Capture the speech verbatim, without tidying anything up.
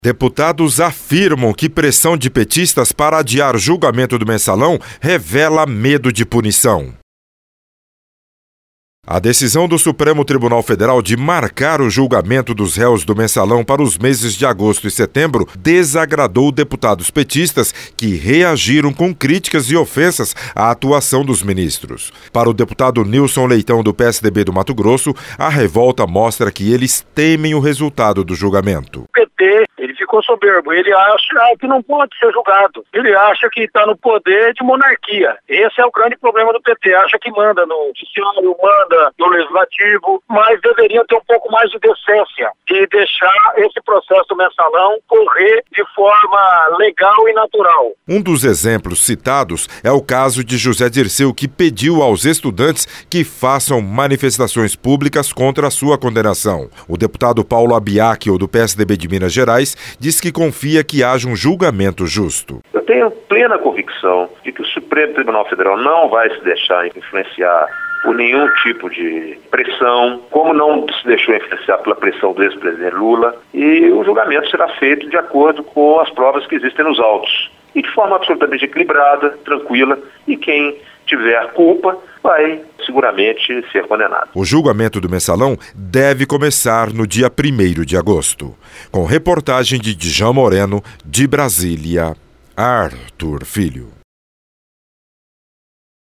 Deputados afirmam que pressão de petistas para adiar julgamento do Mensalão revela medo de punição. A decisão do Supremo Tribunal Federal de marcar o julgamento dos réus do Mensalão para os meses de agosto e setembro desagradou deputados petistas que reagiram com críticas e ofensas à atuação dos ministros. Para o deputado Nilson Leitão, do P S D B do Mato Grosso, a revolta mostra que eles temem o resultado do julgamento. O P T, ele ficou soberbo, ele acha que não pode ser julgado, ele acha que está no poder de monarquia. Esse é o grande problema do P T, acha que manda no judiciário, manda no legislativo, mas deveria ter um pouco mais de decência e deixar esse processo mensalão correr de forma legal e natural. Um dos exemplos citados é o caso de José Dirceu, que pediu aos estudantes que façam manifestações públicas contra a sua condenação. O deputado Paulo Abiacchio, do P S D B de Minas Gerais, diz que confia que haja um julgamento justo. Eu tenho plena convicção de que o Supremo Tribunal Federal não vai se deixar influenciar por nenhum tipo de pressão, como não se deixou influenciar pela pressão do ex-presidente Lula, e o julgamento será feito de acordo com as provas que existem nos autos, e de forma absolutamente equilibrada, tranquila, e quem tiver culpa vai seguramente ser condenado. O julgamento do Mensalão deve começar no dia primeiro de agosto. Com reportagem de Djalma Moreno, de Brasília, Arthur Filho.